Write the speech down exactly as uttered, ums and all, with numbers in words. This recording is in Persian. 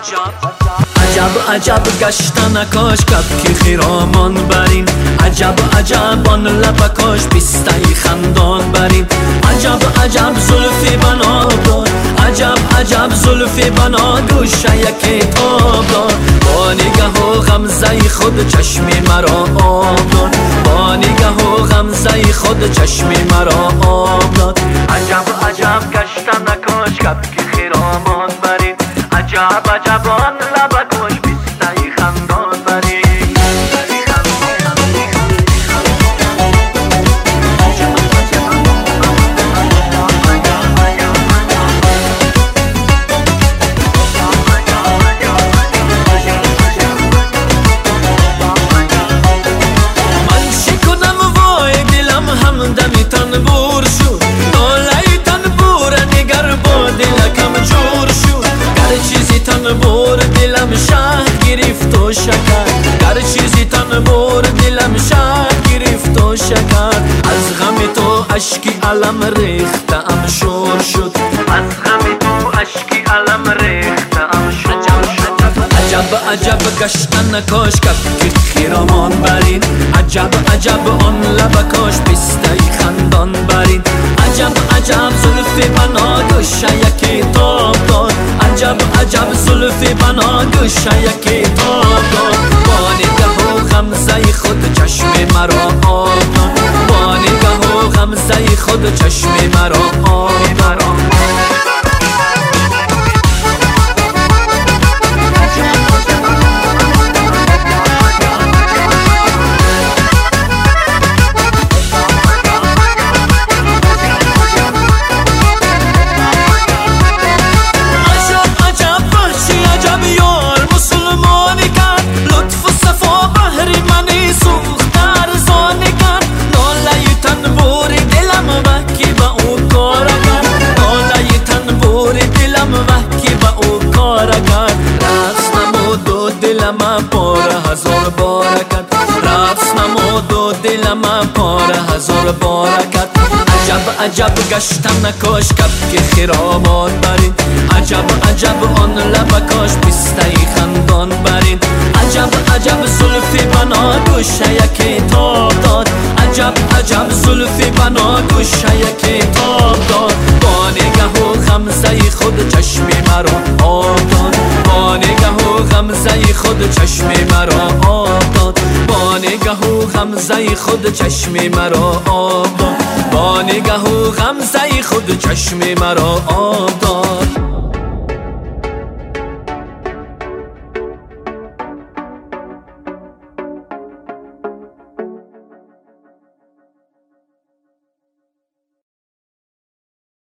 عجب عجب گشتن کاش کب که خیرامان برین عجب عجب آن لبکاش بیستای خندان برین عجب عجب زلفی بنا دار عجب عجب زلفی بنا گوشه یکی تاب دار با نگه و غمزه خود چشمی مرا آب داد با نگه و غمزه خود چشمی مرا آب داد عجب عجب گشتن کاش کب که خیرامان برین عجب عجب آن لبکاش بیستای خندان برین بور دلم شهد گرفت و شکر گر چیزی تن بور دلم شهد گرفت و شکر از غم تو اشکی علم ریختم شور شد از غم تو اشکی علم ریختم شور شد عجب عجب گشتن کاش کب که خیرامان برین عجب عجب آن لبکاش بیستای خندان برین عجب عجب زلفی بنا گوشه یکی تاب داد عجب عجب زلفی بنا گوشه یکی تاب داد با نگه و غمزه خود چشم مرا آب داد با نگه و غمزه خود چشم مرا آب داد دلم پاره هزار بارکت رقص نمود و دلم پاره هزار بارکت عجب عجب گشتن کاش کب که خیرامان برین عجب عجب آن لبکاش بیستای خندان برین عجب عجب زلفی بنا گوشه یکی تاب داد عجب عجب زلفی بنا گوشه یکی تاب داد با نگه و غمزه خود چشمی مرا آب داد با نگه و غمزه خود چشمی مرا آب داد با نگه و غمزه خود چشمی مرا آب داد با نگه و غمزه خود چشمی مرا آب داد